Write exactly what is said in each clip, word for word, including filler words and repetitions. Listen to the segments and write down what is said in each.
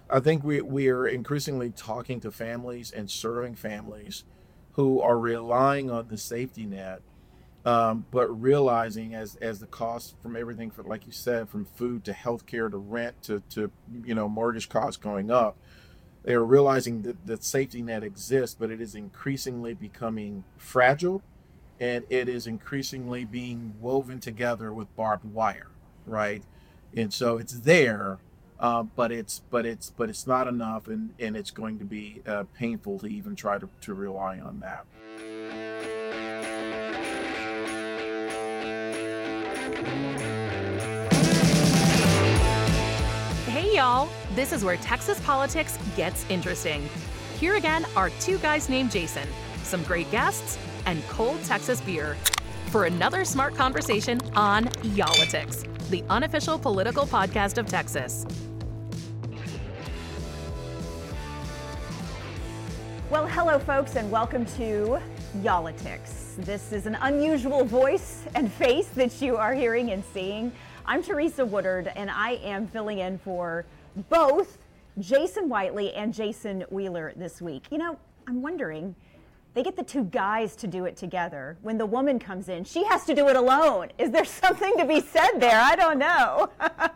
I think we we are increasingly talking to families and serving families who are relying on the safety net, um, but realizing as as the cost from everything, from like you said, from food to healthcare to rent to to you know mortgage costs going up, they are realizing that that safety net exists, but it is increasingly becoming fragile, and it is increasingly being woven together with barbed wire, right? And so it's there, uh, but it's but it's but it's not enough, and and it's going to be uh, painful to even try to, to rely on that. Hey, y'all. This is where Texas politics gets interesting. Here again are two guys named Jason, some great guests, and cold Texas beer for another smart conversation on Y'all-itics, the unofficial political podcast of Texas. Well, hello, folks, and welcome to Y'all-itics. This is an unusual voice and face that you are hearing and seeing. I'm Teresa Woodard, and I am filling in for both Jason Whiteley and Jason Wheeler this week. You know, I'm wondering, they get the two guys to do it together. When the woman comes in, she has to do it alone. Is there something to be said there? I don't know.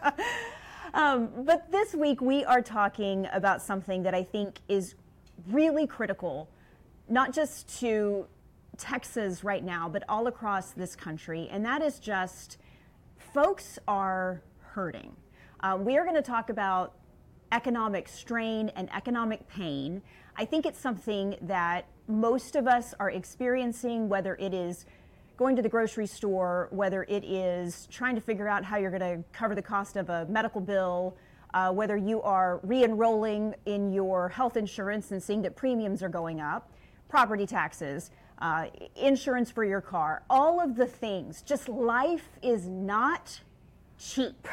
um, but this week, we are talking about something that I think is really critical, not just to Texas right now, but all across this country, and that is just folks are hurting. Uh, we are going to talk about economic strain and economic pain. I think it's something that most of us are experiencing, whether it is going to the grocery store, whether it is trying to figure out how you're going to cover the cost of a medical bill, uh, whether you are re-enrolling in your health insurance and seeing that premiums are going up, property taxes, uh, insurance for your car, all of the things. Just life is not cheap.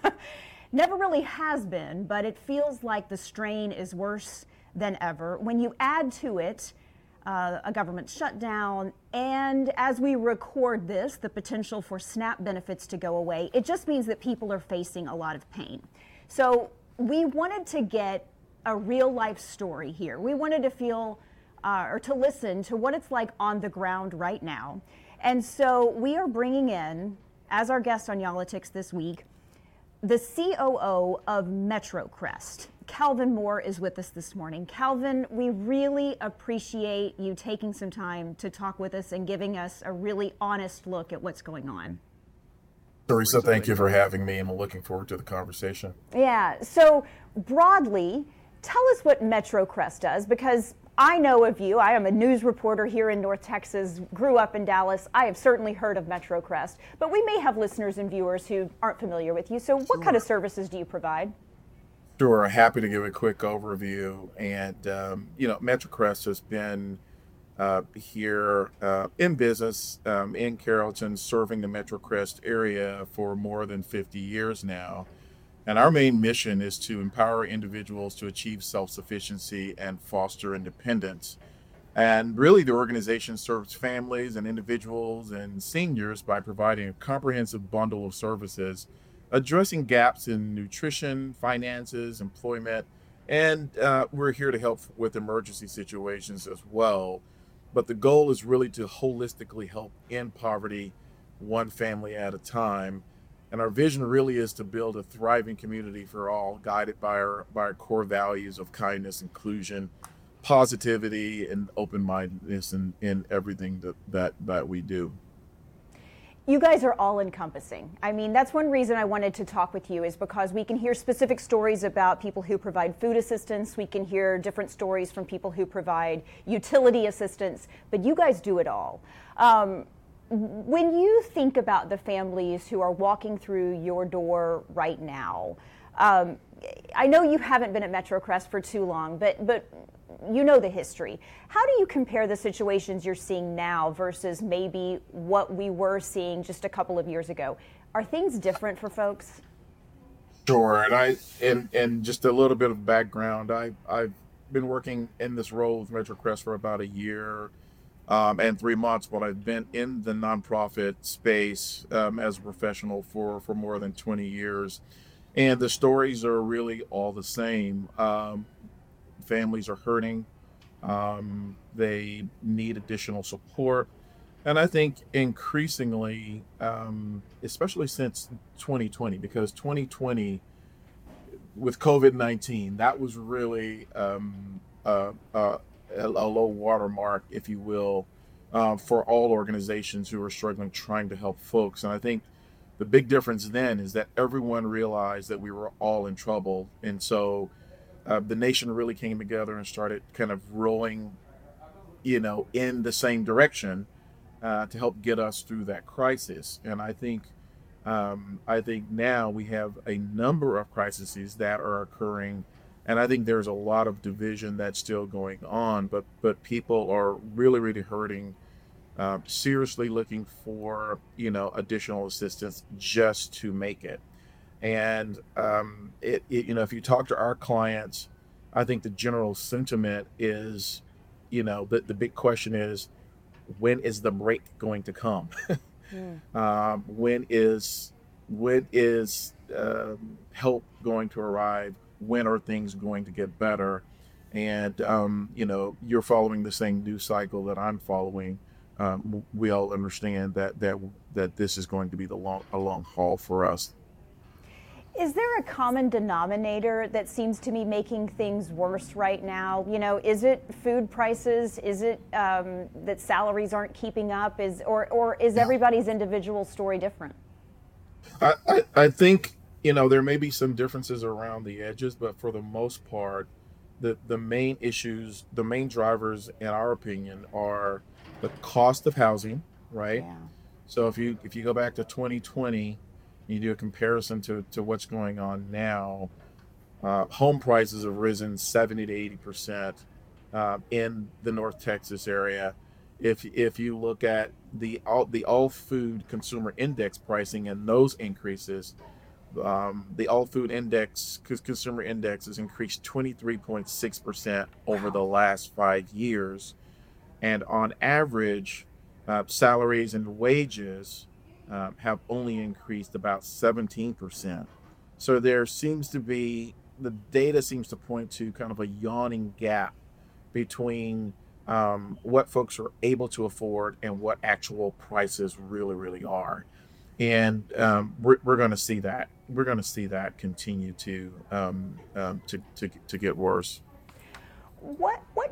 Never really has been, but it feels like the strain is worse than ever. When you add to it uh, a government shutdown, and as we record this, the potential for SNAP benefits to go away, it just means that people are facing a lot of pain. So we wanted to get a real life story here. We wanted to feel uh, or to listen to what it's like on the ground right now. And so we are bringing in, as our guest on Y'all-itics this week, the C O O of MetroCrest. Calvin Moore is with us this morning. Calvin, we really appreciate you taking some time to talk with us and giving us a really honest look at what's going on. Teresa, thank you for having me. I'm looking forward to the conversation. Yeah, so broadly, tell us what MetroCrest does, because I know of you. I am a news reporter here in North Texas, grew up in Dallas. I have certainly heard of MetroCrest, but we may have listeners and viewers who aren't familiar with you. So what Sure. kind of services do you provide? Sure, happy to give a quick overview. And, um, you know, MetroCrest has been uh, here uh, in business um, in Carrollton, serving the MetroCrest area for more than fifty years now. And our main mission is to empower individuals to achieve self-sufficiency and foster independence. And really, the organization serves families and individuals and seniors by providing a comprehensive bundle of services addressing gaps in nutrition, finances, employment, and uh, we're here to help with emergency situations as well. But the goal is really to holistically help end poverty one family at a time. And our vision really is to build a thriving community for all, guided by our by our core values of kindness, inclusion, positivity, and open-mindedness in, in everything that, that that we do. You guys are all encompassing. I mean, that's one reason I wanted to talk with you, is because we can hear specific stories about people who provide food assistance. We can hear different stories from people who provide utility assistance, but you guys do it all. Um, when you think about the families who are walking through your door right now, um, I know you haven't been at MetroCrest for too long, but but you know the history. How do you compare the situations you're seeing now versus maybe what we were seeing just a couple of years ago? Are things different for folks? Sure, and I and and just a little bit of background. I I've been working in this role with MetroCrest for about a year um, and three months, but I've been in the nonprofit space um, as a professional for for more than twenty years. and the stories are really all the same. Um, families are hurting. Um, they need additional support. And I think increasingly, um, especially since twenty twenty, because twenty twenty with COVID nineteen, that was really um, uh, uh, a, a low watermark, if you will, uh, for all organizations who are struggling trying to help folks. And I think the big difference then is that everyone realized that we were all in trouble. And so uh, the nation really came together and started kind of rolling, you know, in the same direction uh, to help get us through that crisis. And I think um, I think now we have a number of crises that are occurring, and I think there's a lot of division that's still going on. But but people are really really hurting, uh, seriously looking for you know additional assistance just to make it. And um, it, it you know if you talk to our clients, I think the general sentiment is, you know, the the big question is, when is the break going to come? Mm. um, when is when is um, help going to arrive? When are things going to get better? And um, you know, you're following the same news cycle that I'm following. Um, we all understand that that that this is going to be the long a long haul for us. Is there a common denominator that seems to be making things worse right now? You know, is it food prices? Is it um, that salaries aren't keeping up? Is or or is everybody's individual story different? I, I, I think, you know, there may be some differences around the edges, but for the most part, the, the main issues, the main drivers, in our opinion, are the cost of housing, right? Yeah. So if you if you go back to twenty twenty, you do a comparison to, to what's going on now, uh, home prices have risen seventy to eighty percent uh, in the North Texas area. If if you look at the all the all food consumer index pricing and those increases, um, the all food index consumer index has increased twenty-three point six percent over the Wow. last five years, and on average, uh, salaries and wages um, have only increased about seventeen percent. So there seems to be, the data seems to point to kind of a yawning gap between um, what folks are able to afford and what actual prices really, really are. And um, we're, we're going to see that. We're going to see that continue to um, um, to, to to get worse. What what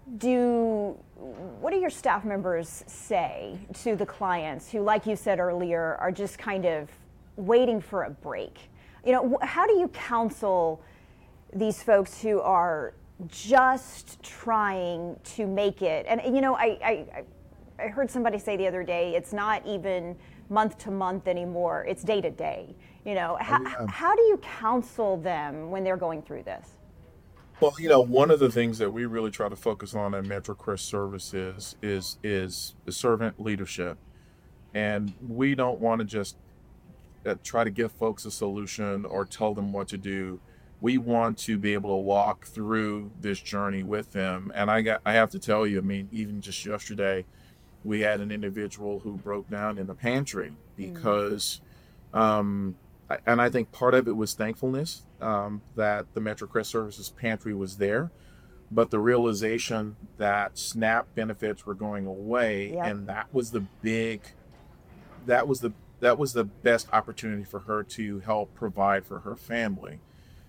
do what do your staff members say to the clients who, like you said earlier, are just kind of waiting for a break? You know, wh- how do you counsel these folks who are just trying to make it? And you know, I I, I heard somebody say the other day, it's not even month to month anymore; it's day to day. You know, Oh, how yeah. how do you counsel them when they're going through this? Well, you know, one of the things that we really try to focus on at MetroCrest Services is is the servant leadership, and we don't want to just uh, try to give folks a solution or tell them what to do. We want to be able to walk through this journey with them. And I got I have to tell you, I mean, even just yesterday, we had an individual who broke down in the pantry Mm. because um, I- and I think part of it was thankfulness um, that the MetroCrest Services pantry was there, but the realization that SNAP benefits were going away, Yep. and that was the big, that was the that was the best opportunity for her to help provide for her family.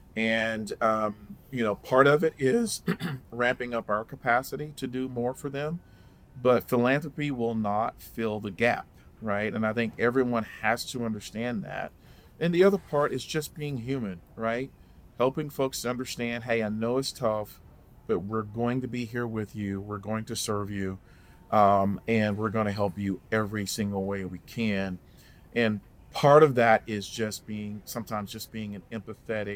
And um, you know, part of it is ramping up our capacity to do more for them, but philanthropy will not fill the gap, right? And I think everyone has to understand that. And the other part is just being human, right? Helping folks to understand, hey, I know it's tough, but we're going to be here with you. We're going to serve you, um, and we're going to help you every single way we can. And part of that is just being, sometimes just being an empathetic,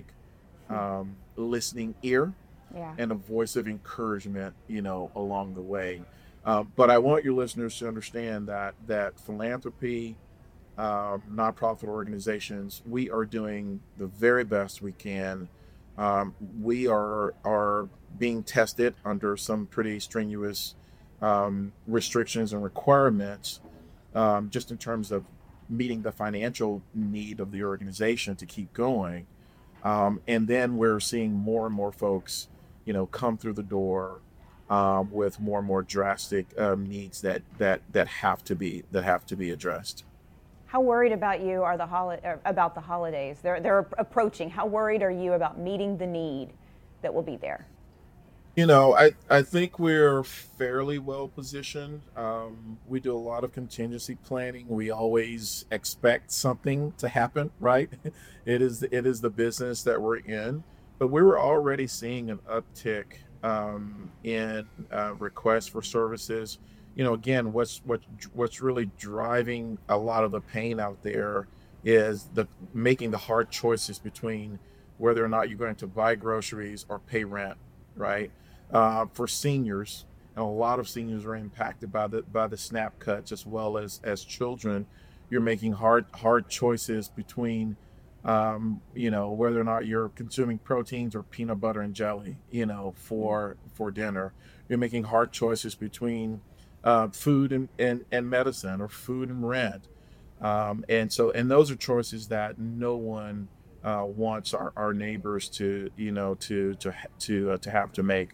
um, listening ear Yeah. and a voice of encouragement, you know, along the way. Um, but I want your listeners to understand that that philanthropy, um, nonprofit organizations, we are doing the very best we can. Um, we are are being tested under some pretty strenuous um, restrictions and requirements, um, just in terms of meeting the financial need of the organization to keep going. Um, and then we're seeing more and more folks, you know, come through the door um, with more and more drastic um, needs that that that have to be that have to be addressed. How worried about you are the holi- er, about the holidays? They're they're approaching. How worried are you about meeting the need that will be there? You know, I, I think we're fairly well positioned. Um, we do a lot of contingency planning. We always expect something to happen, right? It is it is the business that we're in, but we were already seeing an uptick um, in uh, requests for services. You know, again, what's what what's really driving a lot of the pain out there is the making the hard choices between whether or not you're going to buy groceries or pay rent, right? Uh, for seniors, and a lot of seniors are impacted by the by the SNAP cuts as well as as children. You're making hard hard choices between, um, you know, whether or not you're consuming proteins or peanut butter and jelly, you know, for for dinner. You're making hard choices between uh, food and, and and medicine or food and rent. Um, and so, and those are choices that no one uh, wants our, our neighbors to, you know, to to to uh, to have to make.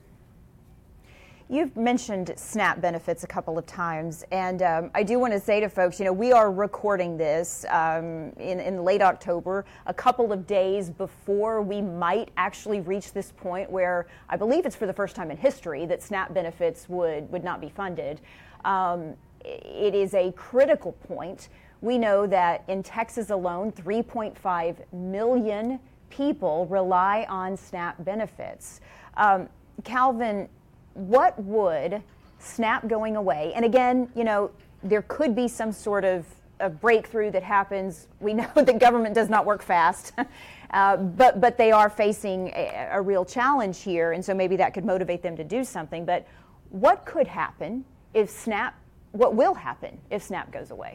You've mentioned SNAP benefits a couple of times, and um, I do want to say to folks, you know, we are recording this um, in, in late October, a couple of days before we might actually reach this point where I believe it's for the first time in history that SNAP benefits would, would not be funded. Um, it is a critical point. We know that in Texas alone, three point five million people rely on SNAP benefits. Um, Calvin, what would SNAP going away, and again, you know, there could be some sort of a breakthrough that happens. We know that government does not work fast, uh, but but they are facing a, a real challenge here, and so maybe that could motivate them to do something. But what could happen if SNAP, what will happen if SNAP goes away?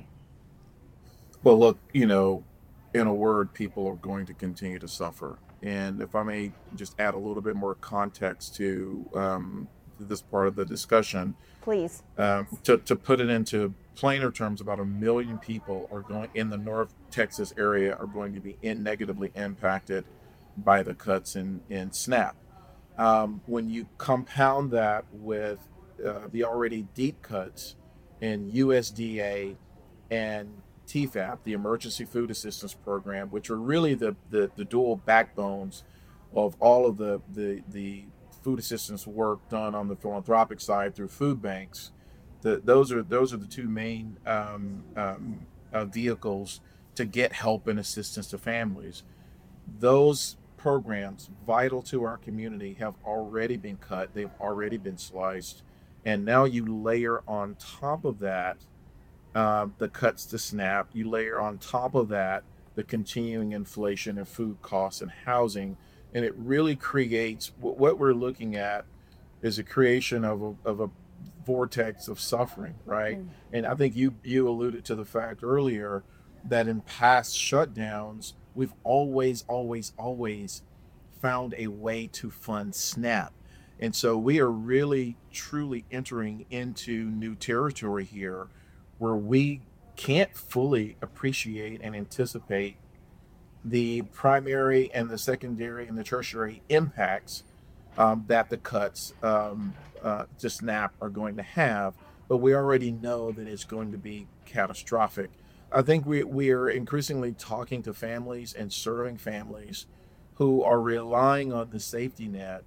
Well, look, you know, in a word, people are going to continue to suffer. And if I may just add a little bit more context to um, this part of the discussion, please. Um, to, to put it into plainer terms, about a million people are going in the North Texas area are going to be in, negatively impacted by the cuts in, in SNAP. Um, when you compound that with uh, the already deep cuts in U S D A and T FAP, the Emergency Food Assistance Program, which are really the, the, the dual backbones of all of the, the, the food assistance work done on the philanthropic side through food banks. The, those are those are the two main um, um, uh, vehicles to get help and assistance to families. Those programs, vital to our community, have already been cut. They've already been sliced, and now you layer on top of that uh, the cuts to SNAP. You layer on top of that the continuing inflation in food costs and housing. And it really creates what we're looking at is a creation of a, of a vortex of suffering, right? Mm. And I think you you alluded to the fact earlier that in past shutdowns, we've always, always, always found a way to fund SNAP. And so we are really, truly entering into new territory here where we can't fully appreciate and anticipate the primary and the secondary and the tertiary impacts um, that the cuts um, uh, to SNAP are going to have, but we already know that it's going to be catastrophic. I think we, we are increasingly talking to families and serving families who are relying on the safety net,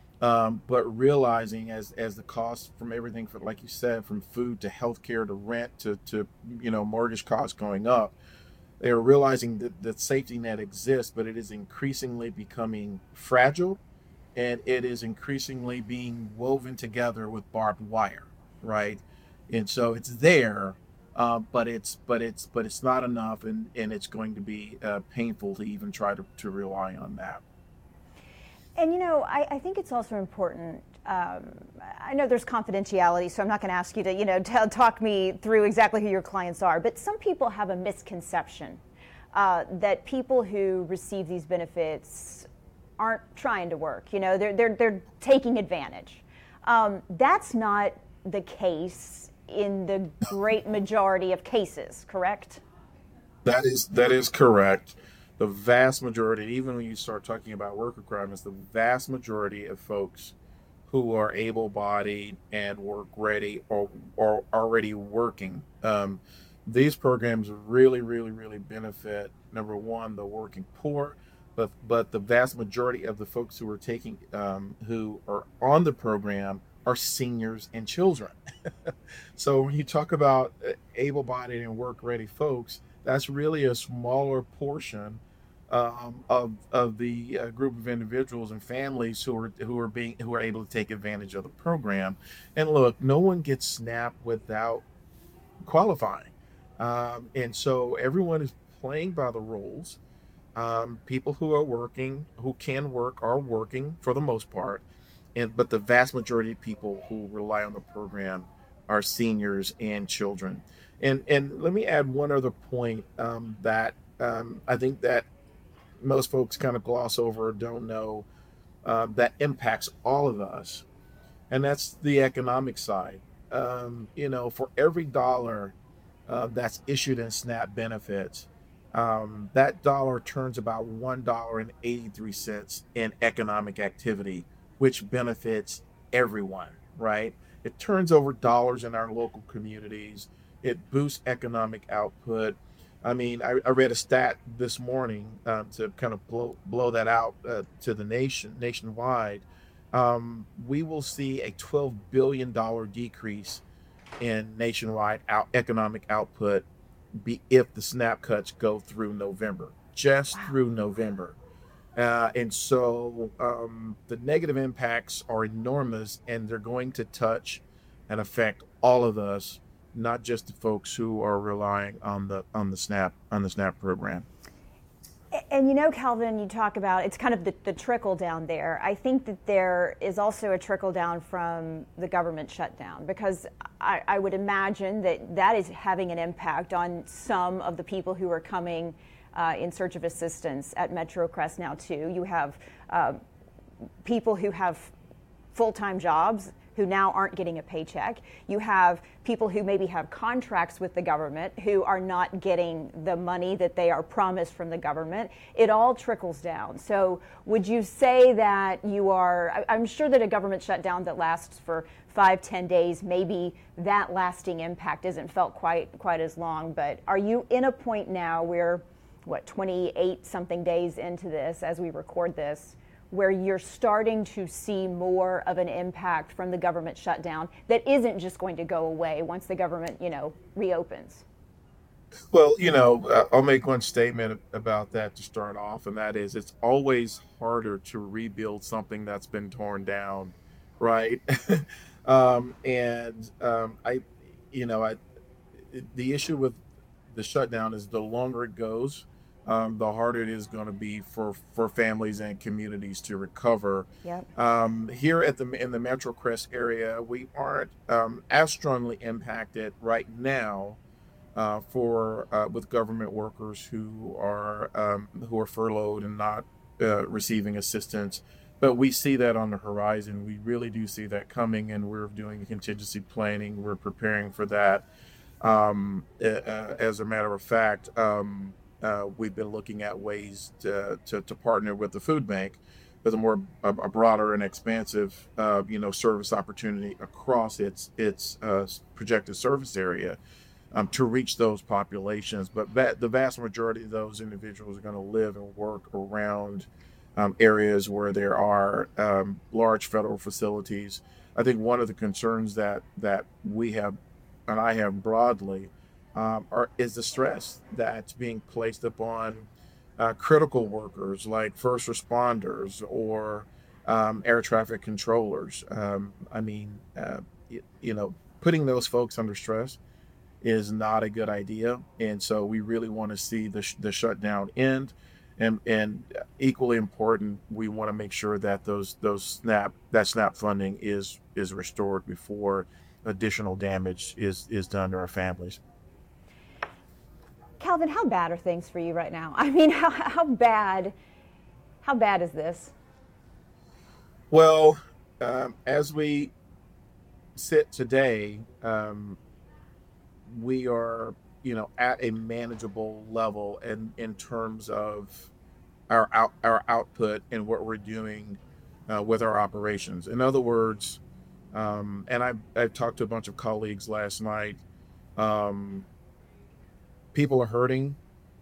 um, but realizing as as the cost from everything, from, like you said, from food to healthcare to rent to, to you know mortgage costs going up, they are realizing that the safety net exists, but it is increasingly becoming fragile, and it is increasingly being woven together with barbed wire, right? And so it's there, uh, but it's but it's but it's not enough, and, and it's going to be uh, painful to even try to, to rely on that. And you know, I, I think it's also important. Um, I know there's confidentiality, so I'm not going to ask you to, you know, tell, talk me through exactly who your clients are. But some people have a misconception uh, that people who receive these benefits aren't trying to work. You know, they're they're they're taking advantage. Um, that's not the case in the great majority of cases, correct? That is that is correct. the vast majority, even when you start talking about work requirements, the vast majority of folks who are able-bodied and work ready or or already working. Um, these programs really, really, really benefit number one the working poor, but but the vast majority of the folks who are taking um, who are on the program are seniors and children. So when you talk about uh, able-bodied and work-ready folks, that's really a smaller portion um, of of the uh, group of individuals and families who are who are being who are able to take advantage of the program. And look, no one gets SNAP without qualifying, um, and so everyone is playing by the rules. Um, people who are working, who can work, are working for the most part, and but the vast majority of people who rely on the program are seniors and children. And and let me add one other point um, that um, I think that most folks kind of gloss over or don't know uh, that impacts all of us, and that's the economic side. Um, you know, for every dollar uh, that's issued in SNAP benefits, um, that dollar turns about one dollar and eighty-three cents in economic activity, which benefits everyone, right? It turns over dollars in our local communities. It boosts economic output. I mean, I, I read a stat this morning um, to kind of blow blow that out uh, to the nation nationwide. Um, we will see a twelve billion dollar decrease in nationwide out economic output be if the SNAP cuts go through November, just Wow. through November. Uh, and so um, the negative impacts are enormous, and they're going to touch and affect all of us, not just the folks who are relying on the on the SNAP on the SNAP program. And you know, Calvin, you talk about it's kind of the, the trickle down there. I think that there is also a trickle down from the government shutdown, because I, I would imagine that that is having an impact on some of the people who are coming uh, in search of assistance at MetroCrest now too. You have uh, people who have full-time jobs who now aren't getting a paycheck. You have people who maybe have contracts with the government who are not getting the money that they are promised from the government. It all trickles down. So would you say that you are, I'm sure that a government shutdown that lasts for five, ten days, maybe that lasting impact isn't felt quite quite as long, but are you in a point now where, what, twenty-eight something days into this as we record this, where you're starting to see more of an impact from the government shutdown that isn't just going to go away once the government, you know, reopens? Well, you know, uh, I'll make one statement about that to start off, and that is it's always harder to rebuild something that's been torn down, right? um, and um, I, you know, I, the issue with the shutdown is the longer it goes, um, the harder it is going to be for for families and communities to recover. Yep. Um, here at the in the Metro Crest area, we aren't um, as strongly impacted right now uh, for uh, with government workers who are um, who are furloughed and not uh, receiving assistance. But we see that on the horizon. We really do see that coming, and we're doing contingency planning. We're preparing for that. Um, uh, as a matter of fact, um, uh, we've been looking at ways to, to, to partner with the food bank with a more a, a broader and expansive, uh, you know, service opportunity across its its uh, projected service area um, to reach those populations. But that, the vast majority of those individuals are going to live and work around um, areas where there are um, large federal facilities. I think one of the concerns that that we have and I have broadly, um, are, is the stress that's being placed upon uh, critical workers like first responders or um, air traffic controllers. Um, I mean, uh, you, you know, putting those folks under stress is not a good idea, and so we really want to see the sh- the shutdown end. And, and equally important, we want to make sure that those those SNAP that SNAP funding is is restored before additional damage is is done to our families. Calvin, how bad are things for you right now? I mean, how, how bad, how bad is this? Well, um, as we sit today, um, we are, you know, at a manageable level in in terms of our out, our output and what we're doing uh, with our operations. In other words, um, and I I talked to a bunch of colleagues last night. Um, People are hurting.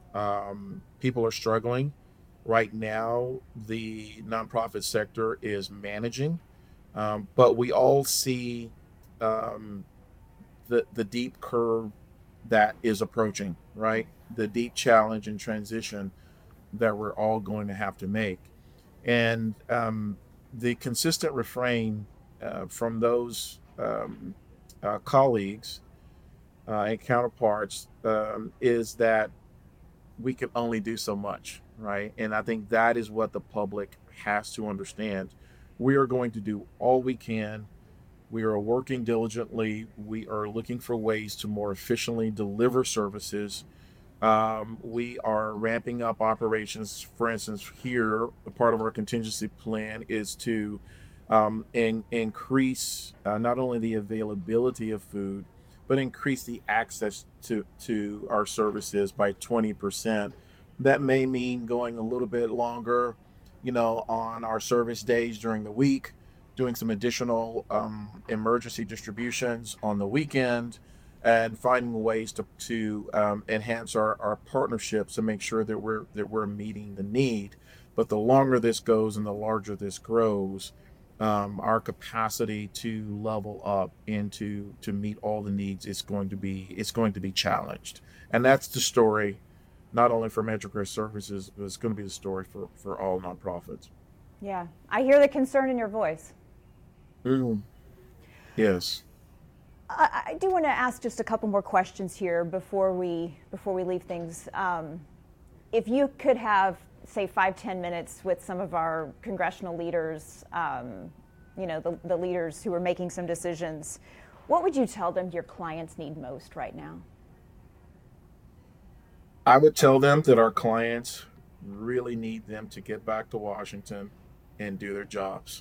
Um, people are struggling. Right now, the nonprofit sector is managing, um, but we all see um, the the deep curve that is approaching. Right, the deep challenge and transition that we're all going to have to make. And um, the consistent refrain uh, from those um, uh, colleagues uh, and counterparts um, is that we can only do so much, right? And I think that is what the public has to understand. We are going to do all we can. We are working diligently. We are looking for ways to more efficiently deliver services. Um, we are ramping up operations. For instance, here, a part of our contingency plan is to um, in, increase uh, not only the availability of food, but increase the access to, to our services by twenty percent. That may mean going a little bit longer, you know, on our service days during the week, doing some additional um, emergency distributions on the weekend, and finding ways to, to um, enhance our, our partnerships to make sure that we're that we're meeting the need. But the longer this goes and the larger this grows, um, our capacity to level up and to to meet all the needs is going to be it's going to be challenged. And that's the story, not only for MetroCrest Services, but it's going to be the story for, for all nonprofits. Yeah, I hear the concern in your voice. Mm. Yes. I, I do want to ask just a couple more questions here before we before we leave things. Um, if you could have, say, five ten minutes with some of our congressional leaders, um, you know, the, the leaders who are making some decisions, what would you tell them your clients need most right now? I would tell them that our clients really need them to get back to Washington and do their jobs,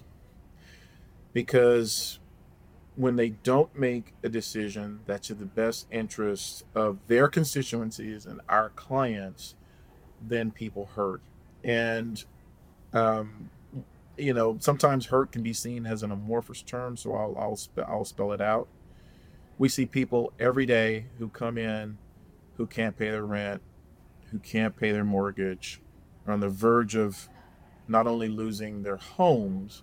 because when they don't make a decision that's in the best interest of their constituencies and our clients, then people hurt. And, um, you know, sometimes hurt can be seen as an amorphous term, so I'll, I'll, spe- I'll spell it out. We see people every day who come in who can't pay their rent, who can't pay their mortgage, are on the verge of not only losing their homes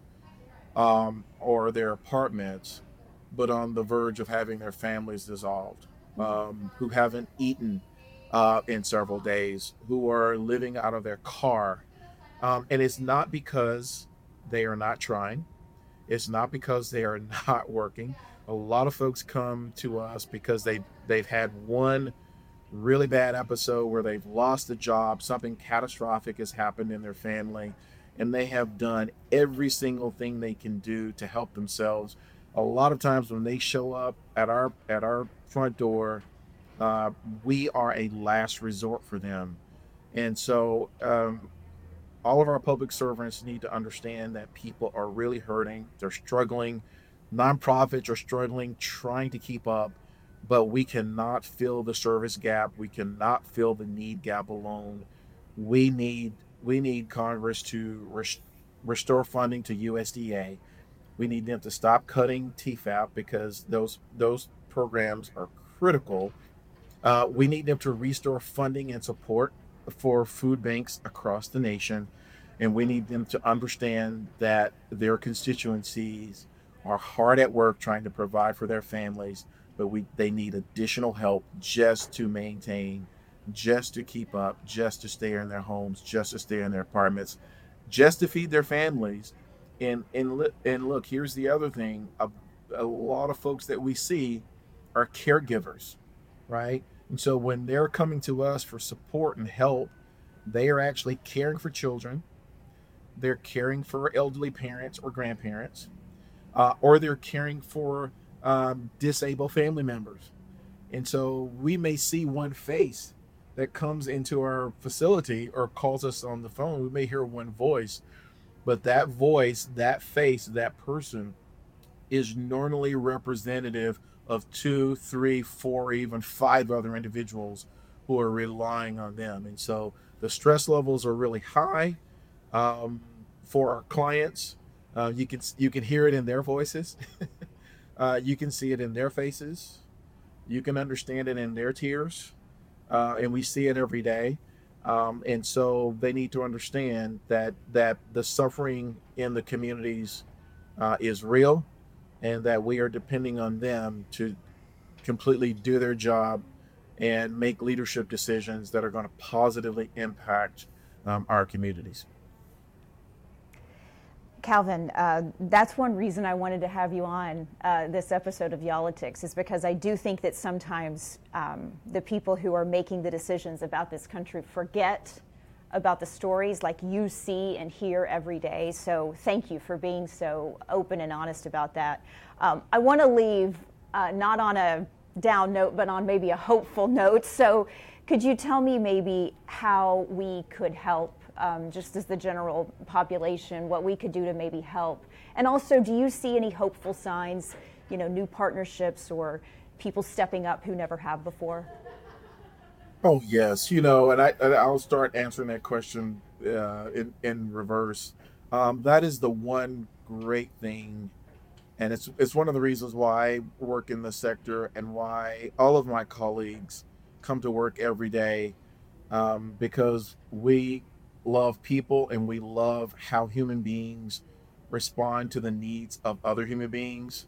um, or their apartments, but on the verge of having their families dissolved, um, who haven't eaten uh, in several days, who are living out of their car. Um, and it's not because they are not trying. It's not because they are not working. A lot of folks come to us because they, they've had one really bad episode where they've lost a job, something catastrophic has happened in their family, and they have done every single thing they can do to help themselves. A lot of times when they show up at our at our front door, uh, we are a last resort for them. And so um, all of our public servants need to understand that people are really hurting. They're struggling. Nonprofits are struggling, trying to keep up, but we cannot fill the service gap. We cannot fill the need gap alone. We need we need Congress to res- restore funding to U S D A. We need them to stop cutting T F A P because those those programs are critical. Uh, we need them to restore funding and support for food banks across the nation, and we need them to understand that their constituencies are hard at work trying to provide for their families, but we they need additional help just to maintain, just to keep up, just to stay in their homes, just to stay in their apartments, just to feed their families. And and and look, here's the other thing: a, a lot of folks that we see are caregivers, right? And so when they're coming to us for support and help, they are actually caring for children, they're caring for elderly parents or grandparents, uh, or they're caring for um, disabled family members. And so we may see one face that comes into our facility or calls us on the phone. We may hear one voice, but that voice, that face, that person is normally representative of two, three, four, even five other individuals who are relying on them. And so The stress levels are really high um, for our clients. Uh, you can you can hear it in their voices. uh, you can see it in their faces. You can understand it in their tears, uh, and we see it every day. Um, and so they need to understand that that the suffering in the communities uh, is real, and that we are depending on them to completely do their job and make leadership decisions that are going to positively impact um, our communities. Calvin, uh, that's one reason I wanted to have you on uh, this episode of Y'all-itics, is because I do think that sometimes um, the people who are making the decisions about this country forget about the stories like you see and hear every day. So thank you for being so open and honest about that. Um, I want to leave uh, not on a down note, but on maybe a hopeful note. So could you tell me maybe how we could help, um, just as the general population, what we could do to maybe help? And also, do you see any hopeful signs, you know, new partnerships or people stepping up who never have before? Oh yes, you know, and I and I'll start answering that question uh, in in reverse. Um, that is the one great thing, and it's it's one of the reasons why I work in the sector and why all of my colleagues come to work every day, um, because we love people and we love how human beings respond to the needs of other human beings.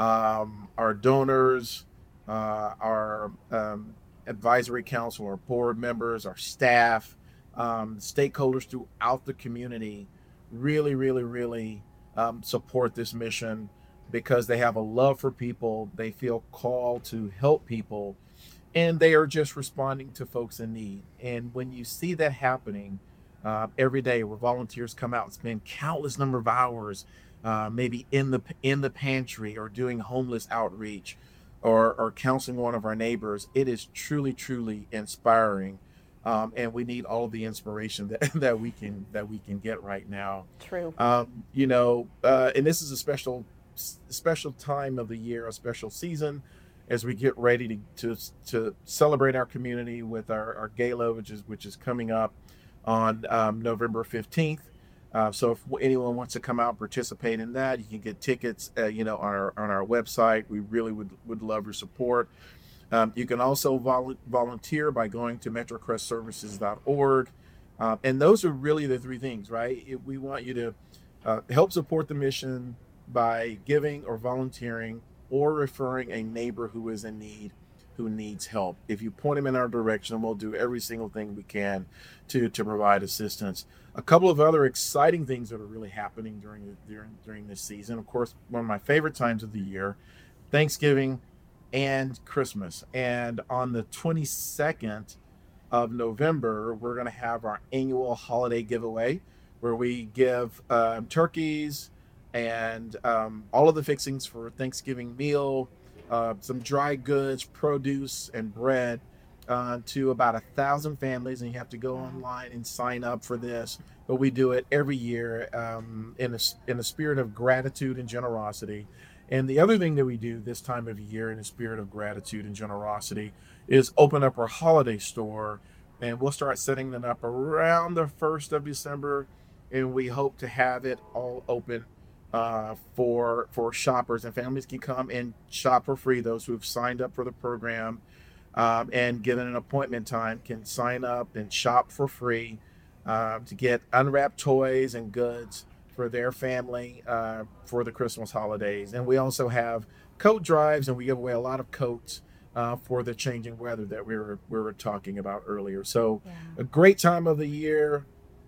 Um, our donors, uh, our um, advisory council, our board members, our staff, um, stakeholders throughout the community really, really, really um, support this mission because they have a love for people. They feel called to help people, and they are just responding to folks in need. And when you see that happening uh, every day, where volunteers come out and spend countless number of hours, uh, maybe in the in the pantry or doing homeless outreach, or or counseling one of our neighbors, it is truly, truly inspiring. Um, and we need all of the inspiration that, that we can that we can get right now. True. Um, you know, uh, and this is a special special time of the year, a special season, as we get ready to to, to celebrate our community with our, our gala, which is which is coming up on um, November fifteenth. Uh, so if anyone wants to come out and participate in that, you can get tickets, uh, you know, on our on our website. We really would would love your support. Um, you can also vol- volunteer by going to metro crest services dot org. Uh, and those are really the three things, right? If we want you to uh, help support the mission by giving or volunteering or referring a neighbor who is in need, who needs help. If you point them in our direction, we'll do every single thing we can to, to provide assistance. A couple of other exciting things that are really happening during, the, during, during this season. Of course, one of my favorite times of the year, Thanksgiving and Christmas. And on the twenty-second of November, we're going to have our annual holiday giveaway where we give um, turkeys and um, all of the fixings for a Thanksgiving meal, uh, some dry goods, produce, and bread uh, to about a thousand families. And you have to go online and sign up for this. But we do it every year um, in a, in a spirit of gratitude and generosity. And the other thing that we do this time of year in the spirit of gratitude and generosity is open up our holiday store, and we'll start setting them up around the first of December, and we hope to have it all open uh, for for shoppers, and families can come and shop for free. Those who have signed up for the program um, and given an appointment time can sign up and shop for free uh, to get unwrapped toys and goods for their family uh, for the Christmas holidays. And we also have coat drives, and we give away a lot of coats uh, for the changing weather that we were we were talking about earlier. So yeah. A great time of the year,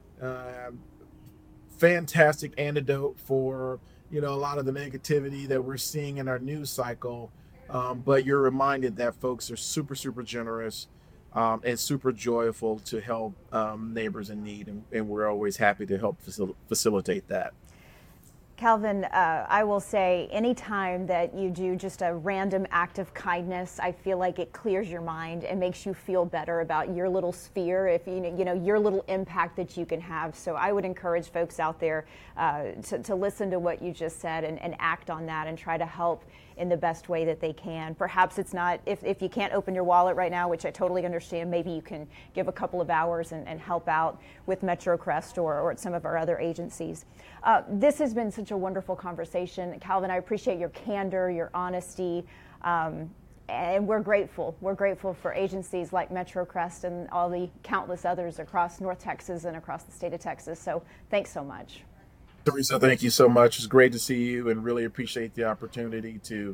uh, fantastic antidote for you know a lot of the negativity that we're seeing in our news cycle. Um, but you're reminded that folks are super super generous um, and super joyful to help um, neighbors in need, and, and we're always happy to help facil- facilitate that. Calvin, uh, I will say anytime that you do just a random act of kindness, I feel like it clears your mind and makes you feel better about your little sphere, if you know, you know your little impact that you can have. So I would encourage folks out there uh, to, to listen to what you just said and, and act on that and try to help in the best way that they can. Perhaps it's not, if, if you can't open your wallet right now, which I totally understand, maybe you can give a couple of hours and, and help out with MetroCrest or, or at some of our other agencies. Uh, this has been such a wonderful conversation. Calvin, I appreciate your candor, your honesty, um, and we're grateful. We're grateful for agencies like MetroCrest and all the countless others across North Texas and across the state of Texas. So thanks so much. Teresa, thank you so much. It's great to see you and really appreciate the opportunity to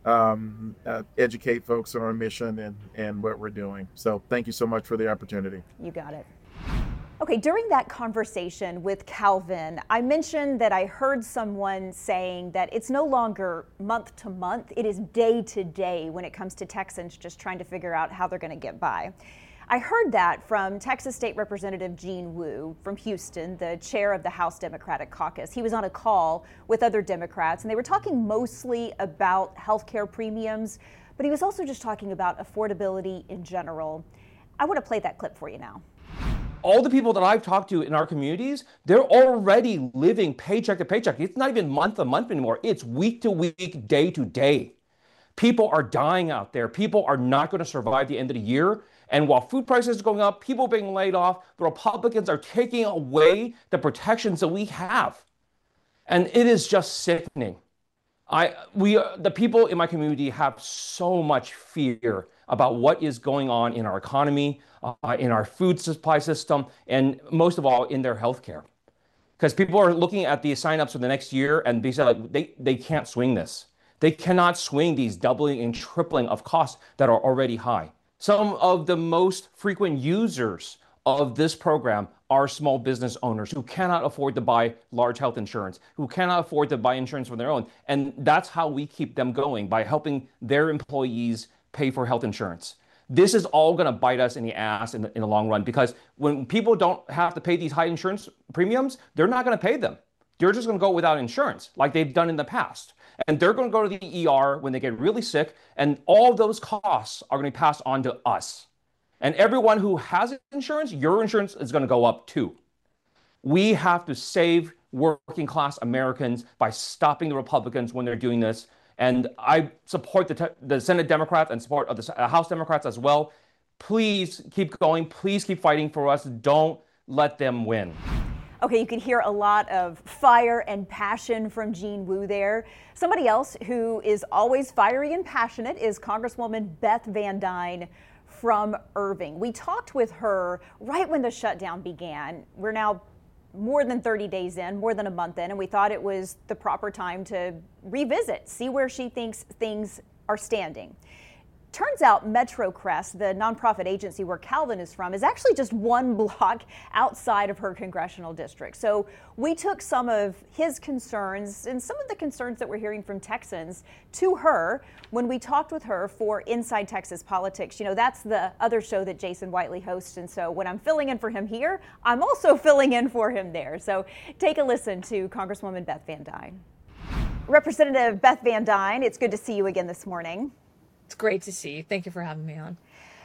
um, uh, educate folks on our mission and, and what we're doing. So thank you so much for the opportunity. You got it. Okay, during that conversation with Calvin, I mentioned that I heard someone saying that it's no longer month to month, it is day to day when it comes to Texans just trying to figure out how they're going to get by. I heard that from Texas State Representative Gene Wu from Houston, the chair of the House Democratic Caucus. He was on a call with other Democrats, and they were talking mostly about healthcare premiums, but he was also just talking about affordability in general. I want to play that clip for you now. All the people that I've talked to in our communities, they're already living paycheck to paycheck. It's not even month to month anymore. It's week to week, day to day. People are dying out there. People are not going to survive the end of the year. And while food prices are going up, people are being laid off, the Republicans are taking away the protections that we have. And it is just sickening. I, we, uh, the people in my community have so much fear about what is going on in our economy, uh, in our food supply system, and most of all, in their healthcare. Because people are looking at the signups for the next year and they say like, they, they can't swing this. They cannot swing these doubling and tripling of costs that are already high. Some of the most frequent users of this program are small business owners who cannot afford to buy large health insurance, who cannot afford to buy insurance for their own. And that's how we keep them going, by helping their employees pay for health insurance. This is all going to bite us in the ass in the, in the long run, because when people don't have to pay these high insurance premiums, they're not going to pay them. They're just going to go without insurance like they've done in the past. And they're going to go to the E R when they get really sick, and all those costs are going to be passed on to us. And everyone who has insurance, your insurance is going to go up too. We have to save working class Americans by stopping the Republicans when they're doing this. And I support the, the Senate Democrats and support of the House Democrats as well. Please keep going. Please keep fighting for us. Don't let them win. Okay, you can hear a lot of fire and passion from Gene Wu there. Somebody else who is always fiery and passionate is Congresswoman Beth Van Duyne from Irving. We talked with her right when the shutdown began. We're now more than thirty days in, more than a month in, and we thought it was the proper time to revisit, see where she thinks things are standing. Turns out MetroCrest, the nonprofit agency where Calvin is from, is actually just one block outside of her congressional district. So we took some of his concerns and some of the concerns that we're hearing from Texans to her when we talked with her for Inside Texas Politics. You know, that's the other show that Jason Whiteley hosts. And so when I'm filling in for him here, I'm also filling in for him there. So take a listen to Congresswoman Beth Van Duyne. Representative Beth Van Duyne, it's good to see you again this morning. It's great to see you. Thank you for having me on.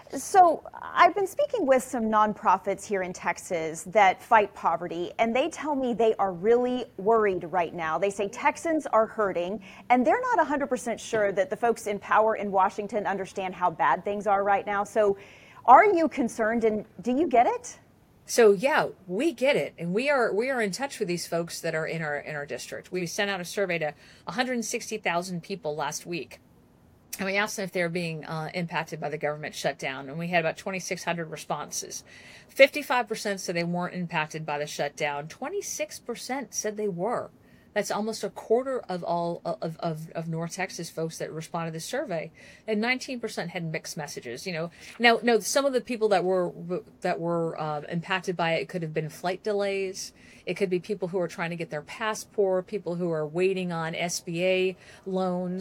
So I've been speaking with some nonprofits here in Texas that fight poverty, and they tell me they are really worried right now. They say Texans are hurting, and they're not one hundred percent sure that the folks in power in Washington understand how bad things are right now. So are you concerned, and do you get it? So yeah, we get it, and we are we are in touch with these folks that are in our in our district. We sent out a survey to one hundred sixty thousand people last week. And we asked them if they were being uh, impacted by the government shutdown, and we had about twenty-six hundred responses. fifty-five percent said they weren't impacted by the shutdown. twenty-six percent said they were. That's almost a quarter of all of, of, of North Texas folks that responded to the survey, and nineteen percent had mixed messages. You know, now, no, some of the people that were that were uh, impacted by it could have been flight delays. It could be people who are trying to get their passport, people who are waiting on S B A loans.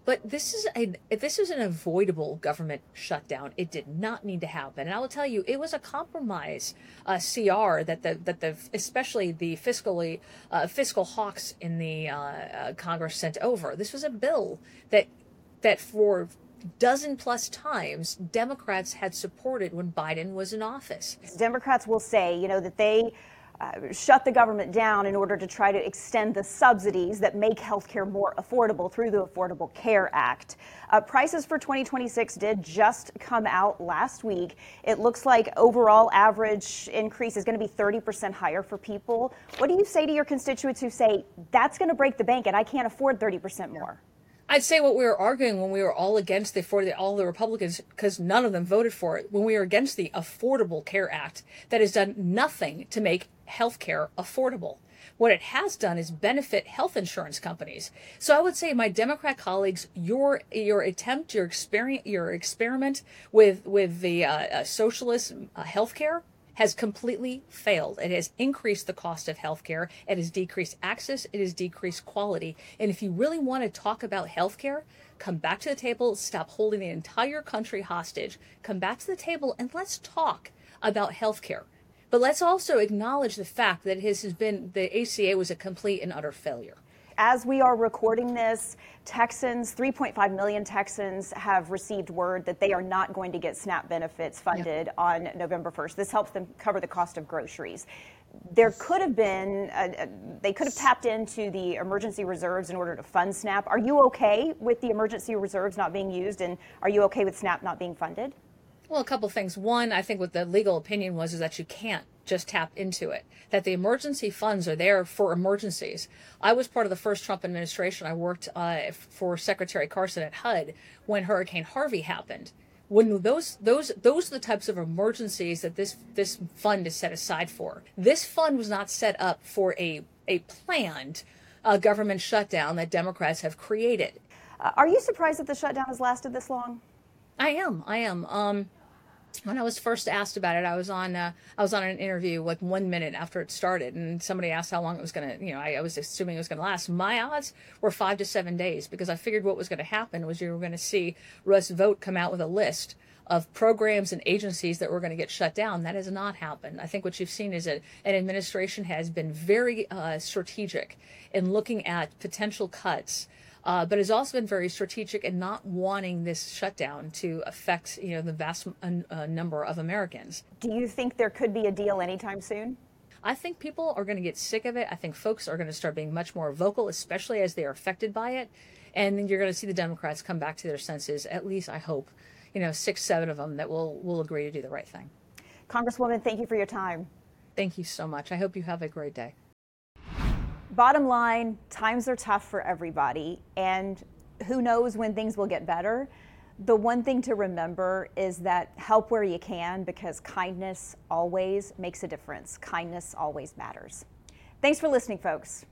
But this is a this is an avoidable government shutdown. It did not need to happen, and I will tell you, it was a compromise uh, C R that the that the especially the fiscally uh, fiscal hawks in the uh, uh, Congress sent over. This was a bill that that for dozen plus times Democrats had supported when Biden was in office. Democrats will say, you know, that they Uh, shut the government down in order to try to extend the subsidies that make healthcare more affordable through the Affordable Care Act. Uh, prices for twenty twenty-six did just come out last week. It looks like overall average increase is going to be thirty percent higher for people. What do you say to your constituents who say that's going to break the bank and I can't afford thirty percent more? I'd say what we were arguing when we were all against the for the, all the Republicans, because none of them voted for it, when we were against the Affordable Care Act that has done nothing to make health care affordable. What it has done is benefit health insurance companies. So I would say, my Democrat colleagues, your your attempt, your experiment, your experiment with with the uh, uh, socialist uh, health care has completely failed. It has increased the cost of healthcare. It has decreased access. It has decreased quality. And if you really want to talk about healthcare, come back to the table, stop holding the entire country hostage, come back to the table, and let's talk about healthcare. But let's also acknowledge the fact that it has been, the A C A was a complete and utter failure. As we are recording this, Texans, three point five million Texans have received word that they are not going to get SNAP benefits funded yeah. on November first. This helps them cover the cost of groceries. There could have been, a, a, they could have tapped into the emergency reserves in order to fund SNAP. Are you okay with the emergency reserves not being used, and are you okay with SNAP not being funded? Well, a couple of things. One, I think what the legal opinion was is that you can't just tap into it, that the emergency funds are there for emergencies. I was part of the first Trump administration. I worked uh, for Secretary Carson at H U D when Hurricane Harvey happened. When those those those are the types of emergencies that this this fund is set aside for. This fund was not set up for a a planned uh, government shutdown that Democrats have created. Uh, are you surprised that the shutdown has lasted this long? I am. I am. Um, When I was first asked about it, I was on uh, I was on an interview like one minute after it started, and somebody asked how long it was going to, you know, I, I was assuming it was going to last. My odds were five to seven days because I figured what was going to happen was you were going to see Russ Vought come out with a list of programs and agencies that were going to get shut down. That has not happened. I think what you've seen is that an administration has been very uh, strategic in looking at potential cuts. Uh, but has also been very strategic in not wanting this shutdown to affect, you know, the vast uh, number of Americans. Do you think there could be a deal anytime soon? I think people are going to get sick of it. I think folks are going to start being much more vocal, especially as they are affected by it. And then you're going to see the Democrats come back to their senses, at least I hope, you know, six, seven of them that will, will agree to do the right thing. Congresswoman, thank you for your time. Thank you so much. I hope you have a great day. Bottom line, times are tough for everybody, and who knows when things will get better. The one thing to remember is that help where you can, because kindness always makes a difference. Kindness always matters. Thanks for listening, folks.